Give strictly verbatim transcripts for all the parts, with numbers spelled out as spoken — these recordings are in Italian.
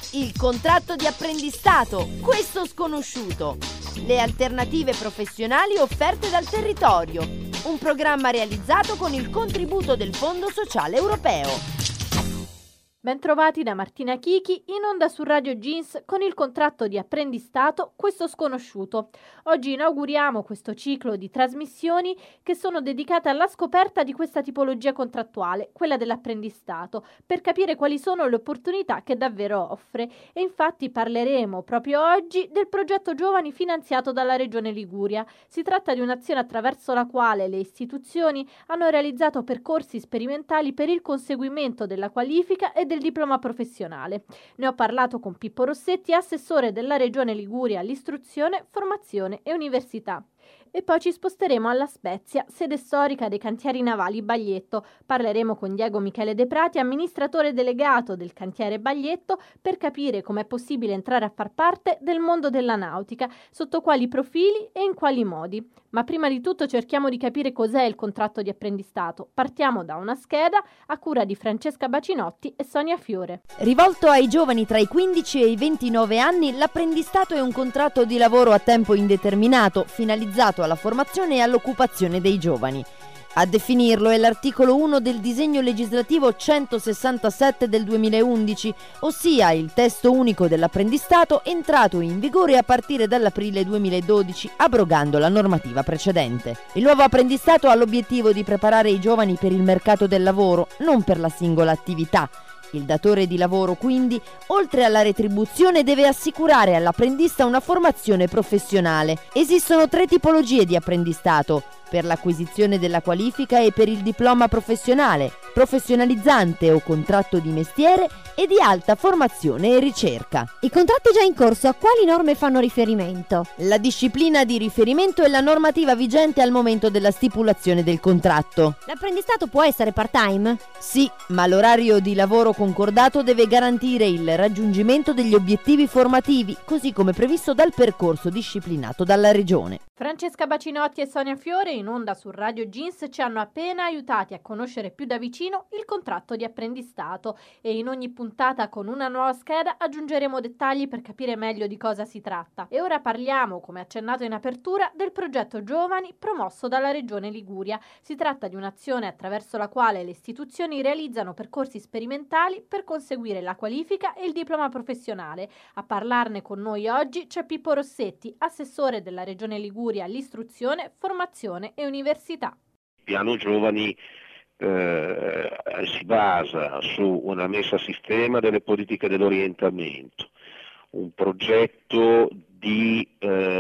Il contratto di apprendistato, questo sconosciuto. Le alternative professionali offerte dal territorio. Un programma realizzato con il contributo del Fondo Sociale Europeo. Bentrovati da Martina Chichi, in onda su Radio Jeans con il contratto di apprendistato Questo sconosciuto. Oggi inauguriamo questo ciclo di trasmissioni che sono dedicate alla scoperta di questa tipologia contrattuale, quella dell'apprendistato, per capire quali sono le opportunità che davvero offre. E infatti parleremo proprio oggi del progetto Giovani finanziato dalla Regione Liguria. Si tratta di un'azione attraverso la quale le istituzioni hanno realizzato percorsi sperimentali per il conseguimento della qualifica e del diploma professionale. Ne ho parlato con Pippo Rossetti, assessore della Regione Liguria all'istruzione, formazione e università. E poi ci sposteremo alla Spezia, sede storica dei cantieri navali Baglietto. Parleremo con Diego Michele De Prati, amministratore delegato del cantiere Baglietto, per capire com'è possibile entrare a far parte del mondo della nautica, sotto quali profili e in quali modi. Ma prima di tutto cerchiamo di capire cos'è il contratto di apprendistato. Partiamo da una scheda a cura di Francesca Bacinotti e Sonia Fiore. Rivolto ai giovani tra i quindici e i ventinove anni, l'apprendistato è un contratto di lavoro a tempo indeterminato, finalizzato alla formazione e all'occupazione dei giovani. A definirlo è l'articolo uno del disegno legislativo centosessantasette del duemilaundici, ossia il testo unico dell'apprendistato entrato in vigore a partire dall'aprile duemiladodici, abrogando la normativa precedente. Il nuovo apprendistato ha l'obiettivo di preparare i giovani per il mercato del lavoro, non per la singola attività. Il datore di lavoro, quindi, oltre alla retribuzione, deve assicurare all'apprendista una formazione professionale. Esistono tre tipologie di apprendistato: per l'acquisizione della qualifica e per il diploma professionale, professionalizzante o contratto di mestiere e di alta formazione e ricerca. I contratti già in corso a quali norme fanno riferimento? La disciplina di riferimento è la normativa vigente al momento della stipulazione del contratto. L'apprendistato può essere part-time? Sì, ma l'orario di lavoro concordato deve garantire il raggiungimento degli obiettivi formativi, così come previsto dal percorso disciplinato dalla Regione. Francesca Bacinotti e Sonia Fiore, in onda su Radio Jeans, ci hanno appena aiutati a conoscere più da vicino il contratto di apprendistato e in ogni puntata con una nuova scheda aggiungeremo dettagli per capire meglio di cosa si tratta. E ora parliamo, come accennato in apertura, del progetto Giovani promosso dalla Regione Liguria. Si tratta di un'azione attraverso la quale le istituzioni realizzano percorsi sperimentali per conseguire la qualifica e il diploma professionale. A parlarne con noi oggi c'è Pippo Rossetti, assessore della Regione Liguria all'istruzione, formazione e università. Il piano Giovani eh, si basa su una messa a sistema delle politiche dell'orientamento, un progetto di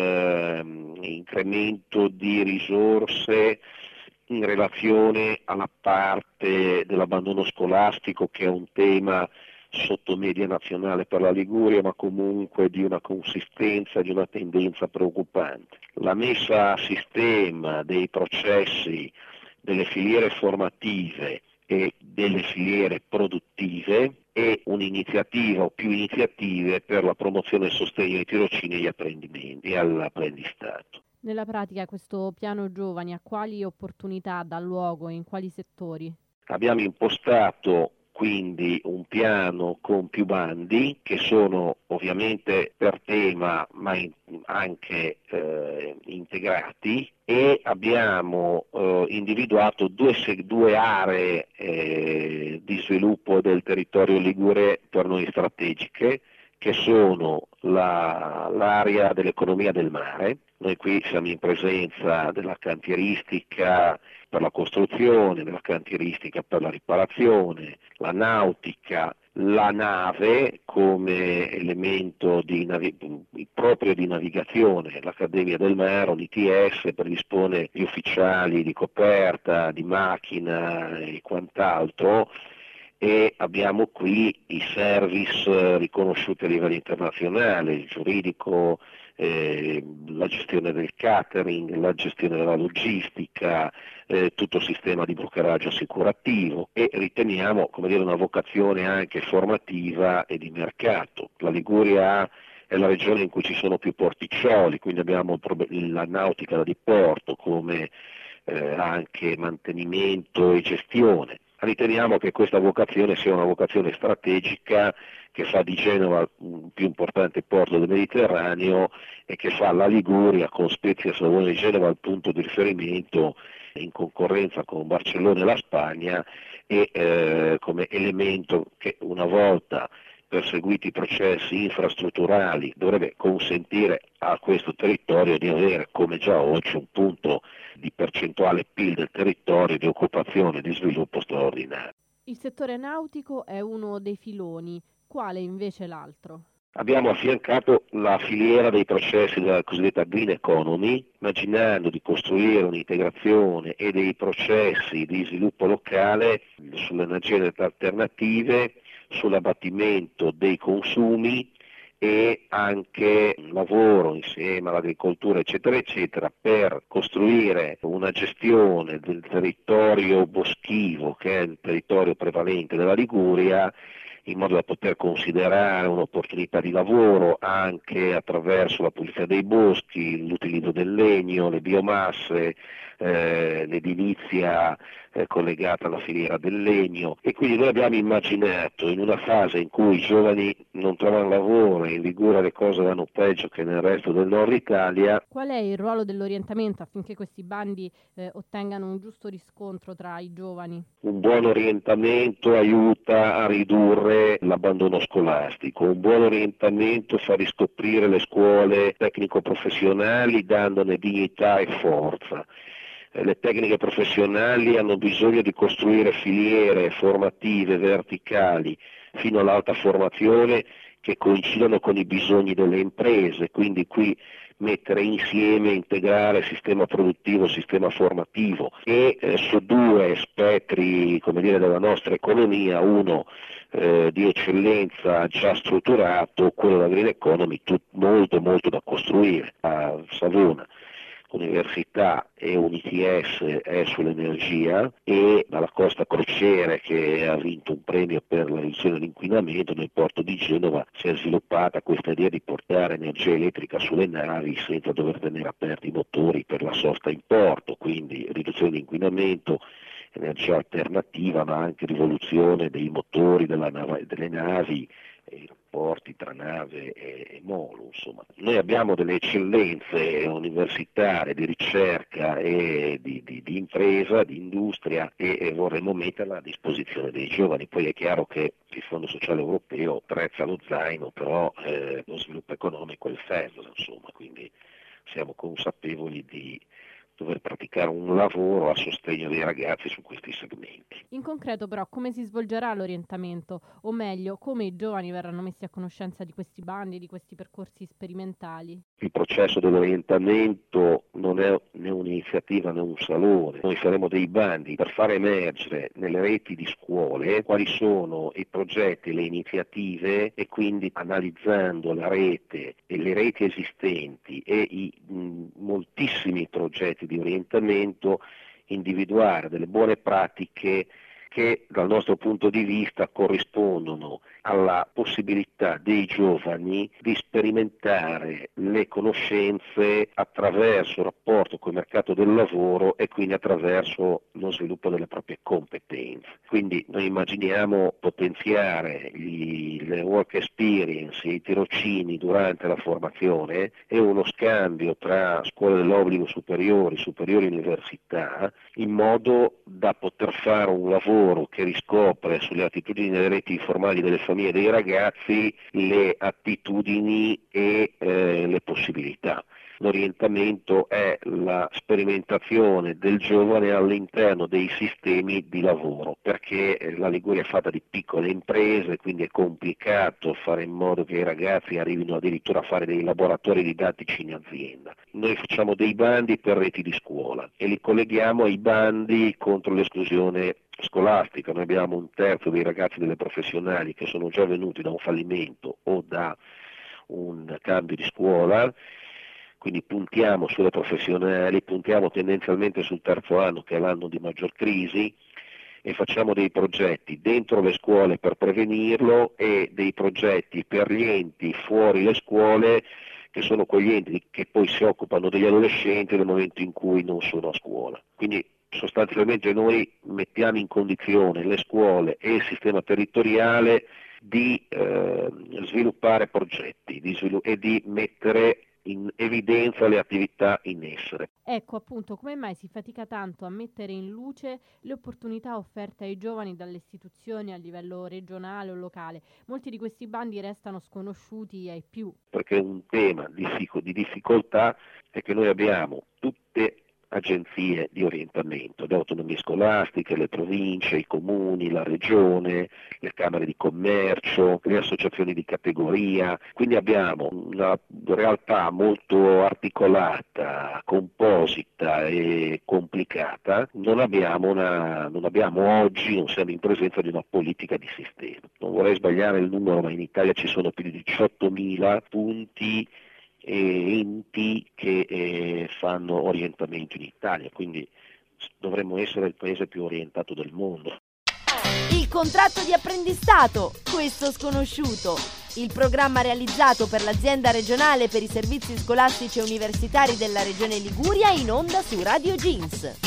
eh, incremento di risorse in relazione alla parte dell'abbandono scolastico, che è un tema sotto media nazionale per la Liguria, ma comunque di una consistenza, di una tendenza preoccupante. La messa a sistema dei processi delle filiere formative e delle filiere produttive è un'iniziativa o più iniziative per la promozione e il sostegno ai tirocini e agli apprendimenti e all'apprendistato. Nella pratica questo piano giovani a quali opportunità dà luogo e in quali settori? Abbiamo impostato quindi un piano con più bandi che sono ovviamente per tema ma in, anche eh, integrati, e abbiamo eh, individuato due, due aree eh, di sviluppo del territorio ligure per noi strategiche, che sono la, l'area dell'economia del mare. Noi qui siamo in presenza della cantieristica per la costruzione, della cantieristica per la riparazione, la nautica, la nave come elemento di navi- proprio di navigazione, l'Accademia del Mare, l'I T S predispone gli ufficiali di coperta, di macchina e quant'altro, e abbiamo qui i service riconosciuti a livello internazionale, il giuridico, eh, la gestione del catering, la gestione della logistica, eh, tutto il sistema di brockeraggio assicurativo, e riteniamo, come dire, una vocazione anche formativa e di mercato. La Liguria è la regione in cui ci sono più porticcioli, quindi abbiamo la nautica da diporto come eh, anche mantenimento e gestione. Riteniamo che questa vocazione sia una vocazione strategica che fa di Genova il più importante porto del Mediterraneo e che fa la Liguria con Spezia, Savona e Genova il punto di riferimento in concorrenza con Barcellona e la Spagna e eh, come elemento che una volta perseguiti i processi infrastrutturali dovrebbe consentire a questo territorio di avere, come già oggi, un punto di percentuale P I L del territorio di occupazione e di sviluppo straordinario. Il settore nautico è uno dei filoni, quale invece l'altro? Abbiamo affiancato la filiera dei processi della cosiddetta green economy, immaginando di costruire un'integrazione e dei processi di sviluppo locale sulle energie alternative, sull'abbattimento dei consumi e anche un lavoro insieme all'agricoltura eccetera eccetera per costruire una gestione del territorio boschivo che è il territorio prevalente della Liguria, in modo da poter considerare un'opportunità di lavoro anche attraverso la pulizia dei boschi, l'utilizzo del legno, le biomasse, eh, l'edilizia eh, collegata alla filiera del legno, e quindi noi abbiamo immaginato in una fase in cui i giovani non trovano lavoro e in Liguria le cose vanno peggio che nel resto del nord Italia. Qual è il ruolo dell'orientamento affinché questi bandi eh, ottengano un giusto riscontro tra i giovani? Un buon orientamento aiuta a ridurre l'abbandono scolastico, un buon orientamento fa riscoprire le scuole tecnico-professionali dandone dignità e forza. Le tecniche professionali hanno bisogno di costruire filiere formative verticali fino all'alta formazione che coincidano con i bisogni delle imprese, quindi qui mettere insieme, integrare sistema produttivo, sistema formativo e eh, su due spettri, come dire, della nostra economia, uno eh, di eccellenza già strutturato, quello della green economy, tut, molto molto da costruire. A Savona Università e un I T S è sull'energia e dalla Costa Crociere, che ha vinto un premio per la riduzione dell'inquinamento, nel porto di Genova si è sviluppata questa idea di portare energia elettrica sulle navi senza dover tenere aperti i motori per la sosta in porto, quindi riduzione dell'inquinamento, energia alternativa, ma anche rivoluzione dei motori della nav- delle navi, i rapporti tra nave e, e molo, insomma. Noi abbiamo delle eccellenze universitarie di ricerca e di, di, di impresa, di industria e, e vorremmo metterla a disposizione dei giovani. Poi è chiaro che il Fondo Sociale Europeo prezza lo zaino, però eh, lo sviluppo economico è il ferro, insomma, quindi siamo consapevoli di dover praticare un lavoro a sostegno dei ragazzi su questi segmenti. In concreto però come si svolgerà l'orientamento, o meglio come i giovani verranno messi a conoscenza di questi bandi, di questi percorsi sperimentali? Il processo dell'orientamento non è né un'iniziativa né un salone, noi faremo dei bandi per far emergere nelle reti di scuole quali sono i progetti, le iniziative e quindi analizzando la rete e le reti esistenti e i mh, moltissimi progetti di orientamento, individuare delle buone pratiche che dal nostro punto di vista corrispondono alla possibilità dei giovani di sperimentare le conoscenze attraverso il rapporto con il mercato del lavoro e quindi attraverso lo sviluppo delle proprie competenze. Quindi noi immaginiamo potenziare gli, le work experience, i tirocini durante la formazione e uno scambio tra scuole dell'obbligo superiori, superiori università, in modo da poter fare un lavoro che riscopre sulle attitudini delle reti informali delle famiglie e dei ragazzi le attitudini e eh, le possibilità. L'orientamento è la sperimentazione del giovane all'interno dei sistemi di lavoro, perché la Liguria è fatta di piccole imprese, quindi è complicato fare in modo che i ragazzi arrivino addirittura a fare dei laboratori didattici in azienda. Noi facciamo dei bandi per reti di scuola e li colleghiamo ai bandi contro l'esclusione scolastica. Noi abbiamo un terzo dei ragazzi delle professionali che sono già venuti da un fallimento o da un cambio di scuola, quindi puntiamo sulle professionali, puntiamo tendenzialmente sul terzo anno che è l'anno di maggior crisi e facciamo dei progetti dentro le scuole per prevenirlo e dei progetti per gli enti fuori le scuole, che sono quegli enti che poi si occupano degli adolescenti nel momento in cui non sono a scuola. Quindi Sostanzialmente noi mettiamo in condizione le scuole e il sistema territoriale di eh, sviluppare progetti di svilu- e di mettere in evidenza le attività in essere. Ecco appunto come mai si fatica tanto a mettere in luce le opportunità offerte ai giovani dalle istituzioni a livello regionale o locale. Molti di questi bandi restano sconosciuti ai più. Perché un tema di, di difficoltà è che noi abbiamo tutte agenzie di orientamento, le autonomie scolastiche, le province, i comuni, la regione, le camere di commercio, le associazioni di categoria, quindi abbiamo una realtà molto articolata, composita e complicata. Non abbiamo, una, non abbiamo oggi, non siamo in presenza di una politica di sistema. Non vorrei sbagliare il numero, ma in Italia ci sono più di diciottomila punti e enti che eh, fanno orientamento in Italia, quindi dovremmo essere il paese più orientato del mondo. Il contratto di apprendistato, questo sconosciuto. Il programma realizzato per l'azienda regionale per i servizi scolastici e universitari della regione Liguria in onda su Radio Jeans.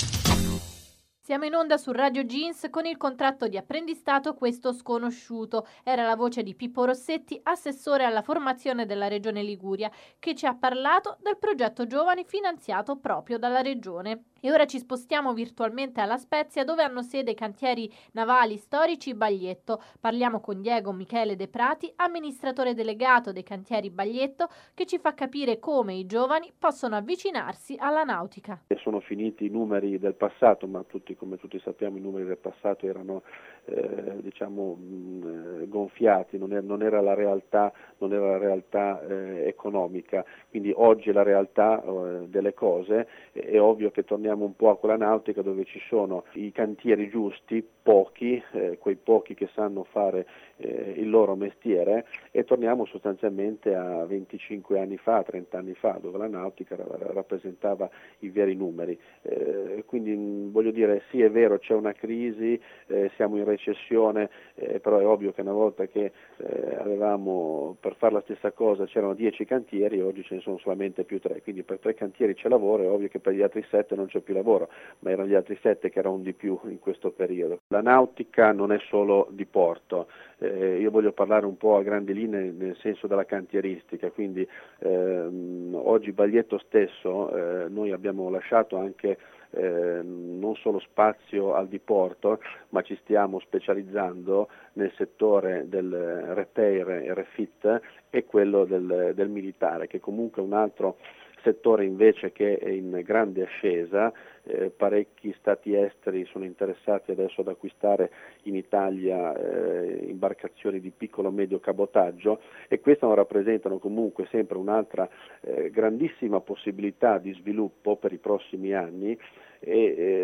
Siamo in onda su Radio Jeans con il contratto di apprendistato questo sconosciuto. Era la voce di Pippo Rossetti, assessore alla formazione della Regione Liguria, che ci ha parlato del progetto Giovani finanziato proprio dalla Regione. E ora ci spostiamo virtualmente alla Spezia, dove hanno sede i cantieri navali storici Baglietto. Parliamo con Diego Michele De Prati, amministratore delegato dei cantieri Baglietto, che ci fa capire come i giovani possono avvicinarsi alla nautica. Sono finiti i numeri del passato, ma tutti, come tutti sappiamo, i numeri del passato erano eh, diciamo mh, gonfiati, non era, non era la realtà, non era la realtà eh, economica. Quindi oggi è la realtà eh, delle cose. È ovvio che torniamo un po' a quella nautica dove ci sono i cantieri giusti, pochi, eh, quei pochi che sanno fare eh, il loro mestiere, e torniamo sostanzialmente a venticinque anni fa, trenta anni fa, dove la nautica ra- rappresentava i veri numeri. Eh, quindi mh, voglio dire, sì, è vero, c'è una crisi, eh, siamo in recessione, eh, però è ovvio che una volta che eh, avevamo, per fare la stessa cosa c'erano dieci cantieri, oggi ce ne sono solamente più tre, quindi per tre cantieri c'è lavoro, è ovvio che per gli altri sette non c'è più lavoro, ma erano gli altri sette che erano di più in questo periodo. La nautica non è solo di porto, eh, io voglio parlare un po' a grandi linee nel senso della cantieristica, quindi ehm, oggi Baglietto stesso, eh, noi abbiamo lasciato anche eh, non solo spazio al diporto, ma ci stiamo specializzando nel settore del repair e refit e quello del, del militare, che comunque è un altro settore invece che è in grande ascesa. Eh, parecchi stati esteri sono interessati adesso ad acquistare in Italia eh, imbarcazioni di piccolo e medio cabotaggio, e queste rappresentano comunque sempre un'altra eh, grandissima possibilità di sviluppo per i prossimi anni, e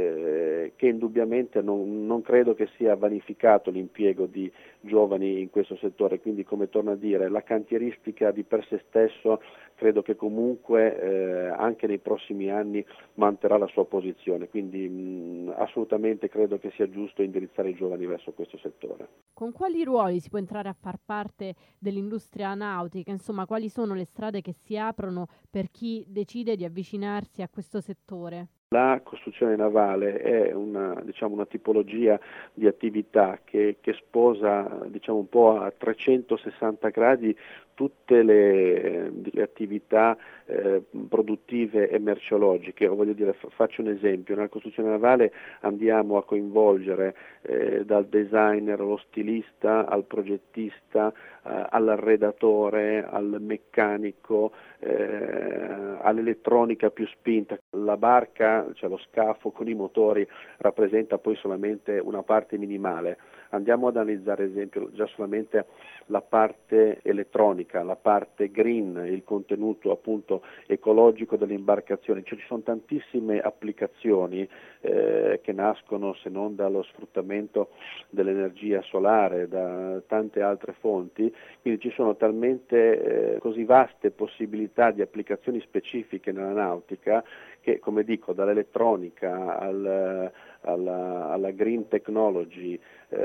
eh, che indubbiamente non, non credo che sia vanificato l'impiego di giovani in questo settore. Quindi, come torno a dire, la cantieristica di per sé stesso credo che comunque eh, anche nei prossimi anni manterrà la sua posizione, quindi mh, assolutamente credo che sia giusto indirizzare i giovani verso questo settore. Con quali ruoli si può entrare a far parte dell'industria nautica? Insomma, quali sono le strade che si aprono per chi decide di avvicinarsi a questo settore? La costruzione navale è una, diciamo, una tipologia di attività che, che sposa, diciamo, un po' a trecentosessanta gradi tutte le, le attività eh, produttive e merceologiche. O voglio dire, faccio un esempio: nella costruzione navale andiamo a coinvolgere eh, dal designer allo stilista, al progettista, eh, all'arredatore, al meccanico, eh, all'elettronica più spinta. La barca, cioè lo scafo con i motori, rappresenta poi solamente una parte minimale. Andiamo ad analizzare, ad esempio, già solamente la parte elettronica, la parte green, il contenuto appunto ecologico delle imbarcazioni. Cioè, ci sono tantissime applicazioni eh, che nascono, se non dallo sfruttamento dell'energia solare, da tante altre fonti, quindi ci sono talmente eh, così vaste possibilità di applicazioni specifiche nella nautica che, come dico, dall'elettronica al, alla, alla green technology,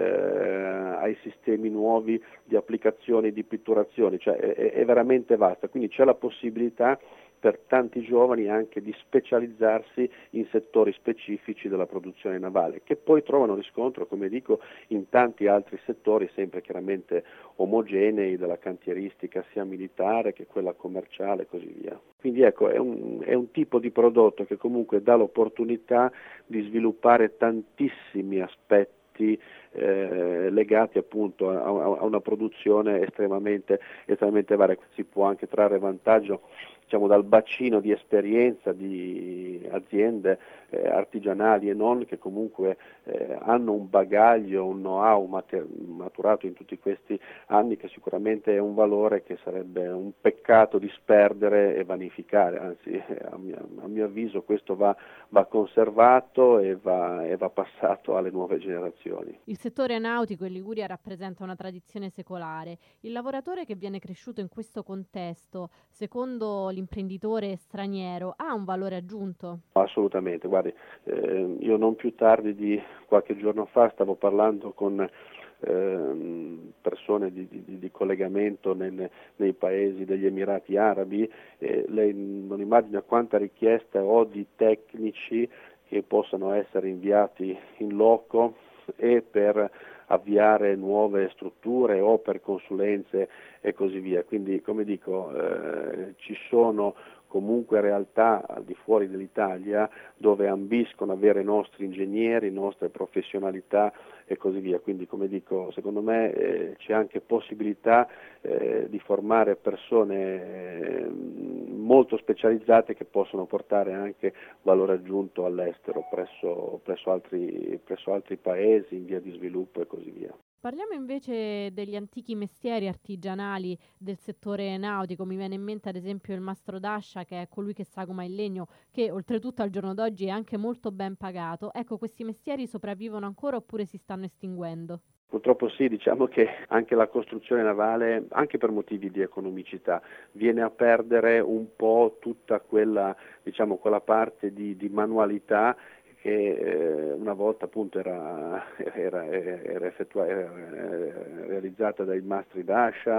eh, ai sistemi nuovi di applicazioni di pitturazione, cioè è, è veramente vasta, quindi c'è la possibilità per tanti giovani anche di specializzarsi in settori specifici della produzione navale, che poi trovano riscontro, come dico, in tanti altri settori, sempre chiaramente omogenei, della cantieristica sia militare che quella commerciale e così via. Quindi ecco, è un, è un tipo di prodotto che comunque dà l'opportunità di sviluppare tantissimi aspetti Eh, legati appunto a, a una produzione estremamente, estremamente varia. Si può anche trarre vantaggio, diciamo, dal bacino di esperienza di aziende eh, artigianali e non, che comunque eh, hanno un bagaglio, un know-how mater- maturato in tutti questi anni, che sicuramente è un valore che sarebbe un peccato disperdere e vanificare, anzi a mio, a mio avviso questo va, va conservato e va, e va passato alle nuove generazioni. Il settore nautico in Liguria rappresenta una tradizione secolare. Il lavoratore che viene cresciuto in questo contesto, secondo l'imprenditore straniero, ha un valore aggiunto? Assolutamente, guardi, eh, io non più tardi di qualche giorno fa stavo parlando con eh, persone di, di, di collegamento nel, nei paesi degli Emirati Arabi, e lei non immagina quanta richiesta ho di tecnici che possano essere inviati in loco e per avviare nuove strutture o per consulenze e così via. Quindi, come dico, eh, ci sono comunque realtà al di fuori dell'Italia dove ambiscono avere i nostri ingegneri, nostre professionalità e così via. Quindi, come dico, secondo me eh, c'è anche possibilità eh, di formare persone eh, molto specializzate che possono portare anche valore aggiunto all'estero presso, presso, altri, presso altri paesi in via di sviluppo e così via. Parliamo invece degli antichi mestieri artigianali del settore nautico. Mi viene in mente ad esempio il mastro d'ascia, che è colui che sagoma il legno, che oltretutto al giorno d'oggi è anche molto ben pagato. Ecco, questi mestieri sopravvivono ancora oppure si stanno estinguendo? Purtroppo sì, diciamo che anche la costruzione navale, anche per motivi di economicità, viene a perdere un po' tutta quella, diciamo, quella parte di, di manualità che eh, una volta appunto era, era, era, effettua- era realizzata dai mastri d'ascia,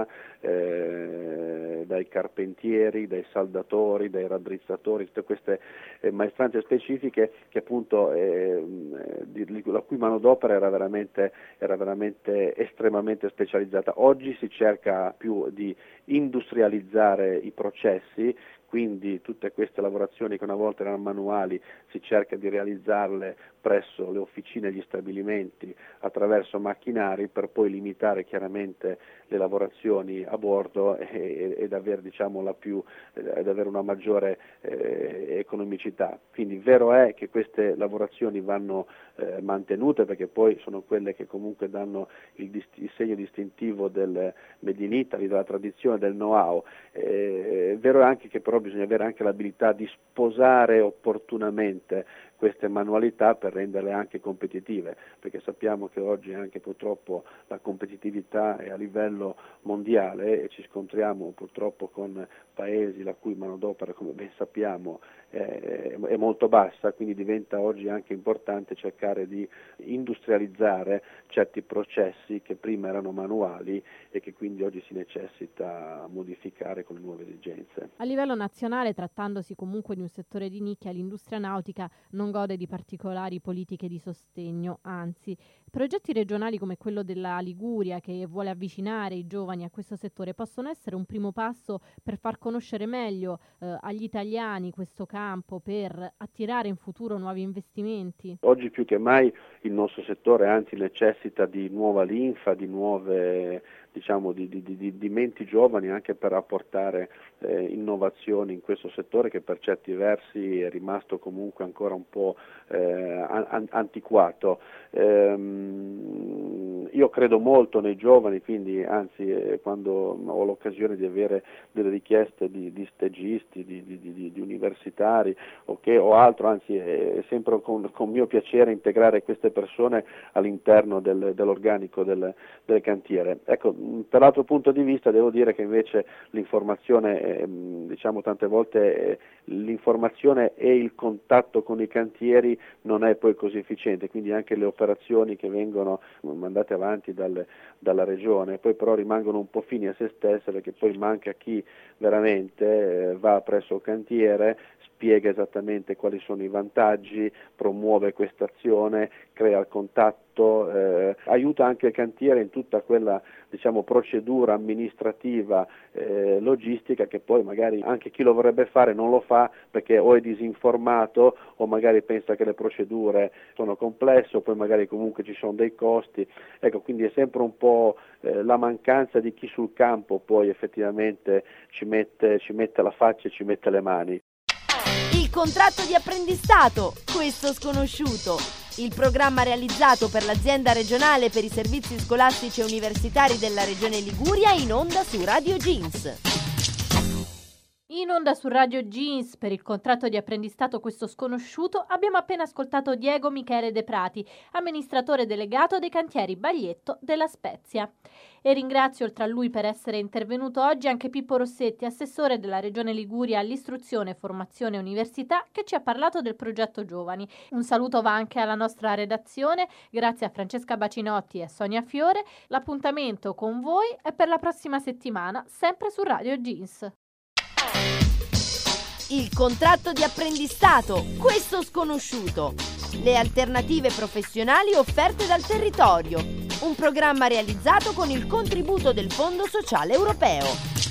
eh, dai carpentieri, dai saldatori, dai raddrizzatori, tutte queste eh, maestranze specifiche che appunto eh, di, la cui manodopera era veramente, era veramente estremamente specializzata. Oggi si cerca più di industrializzare i processi, quindi tutte queste lavorazioni che una volta erano manuali si cerca di realizzarle presso le officine e gli stabilimenti attraverso macchinari, per poi limitare chiaramente le lavorazioni a bordo e, ed avere, diciamo, la più, ed avere una maggiore eh, economicità. Quindi vero è che queste lavorazioni vanno eh, mantenute, perché poi sono quelle che comunque danno il, dist- il segno distintivo del Made in Italy, della tradizione, del know-how. Eh, vero è anche che però bisogna avere anche l'abilità di sposare opportunamente queste manualità per renderle anche competitive, perché sappiamo che oggi anche purtroppo la competitività è a livello mondiale e ci scontriamo purtroppo con paesi la cui manodopera, come ben sappiamo, è, è molto bassa, quindi diventa oggi anche importante cercare di industrializzare certi processi che prima erano manuali e che quindi oggi si necessita modificare con le nuove esigenze. A livello nazionale, trattandosi comunque di un settore di nicchia, l'industria nautica non gode di particolari politiche di sostegno, anzi, progetti regionali come quello della Liguria, che vuole avvicinare i giovani a questo settore, possono essere un primo passo per far conoscere meglio eh, agli italiani questo campo, per attirare in futuro nuovi investimenti. Oggi più che mai il nostro settore anzi necessita di nuova linfa, di nuove, diciamo, di, di, di, di menti giovani, anche per apportare eh, innovazioni in questo settore che per certi versi è rimasto comunque ancora un po' eh, an- antiquato. Ehm, io credo molto nei giovani, quindi anzi eh, quando ho l'occasione di avere delle richieste di, di stagisti, di, di, di, di universitari o, che, o altro, anzi è sempre con, con mio piacere integrare queste persone all'interno del, dell'organico del, del cantiere. Ecco, per l'altro punto di vista devo dire che invece l'informazione, eh, diciamo tante volte eh, l'informazione e il contatto con i cantieri non è poi così efficiente, quindi anche le operazioni che vengono mandate avanti dal, dalla regione, poi però rimangono un po' fini a se stesse, perché poi manca chi veramente eh, va presso il cantiere, spiega esattamente quali sono i vantaggi, promuove questa azione, crea il contatto, eh, aiuta anche il cantiere in tutta quella, diciamo, procedura amministrativa, eh, logistica, che poi magari anche chi lo vorrebbe fare non lo fa perché o è disinformato o magari pensa che le procedure sono complesse, o poi magari comunque ci sono dei costi. Ecco, quindi è sempre un po' eh, la mancanza di chi sul campo poi effettivamente ci mette, ci mette la faccia e ci mette le mani. Il contratto di apprendistato, questo sconosciuto. Il programma realizzato per l'azienda regionale per i servizi scolastici e universitari della regione Liguria, in onda su Radio Jeans. In onda su Radio Jeans, per il contratto di apprendistato questo sconosciuto, abbiamo appena ascoltato Diego Michele De Prati, amministratore delegato dei cantieri Baglietto della Spezia. E ringrazio oltre a lui per essere intervenuto oggi anche Pippo Rossetti, assessore della Regione Liguria all'istruzione, formazione e università, che ci ha parlato del progetto Giovani. Un saluto va anche alla nostra redazione, grazie a Francesca Bacinotti e a Sonia Fiore. L'appuntamento con voi è per la prossima settimana, sempre su Radio Jeans. Il contratto di apprendistato, questo sconosciuto. Le alternative professionali offerte dal territorio. Un programma realizzato con il contributo del Fondo Sociale Europeo.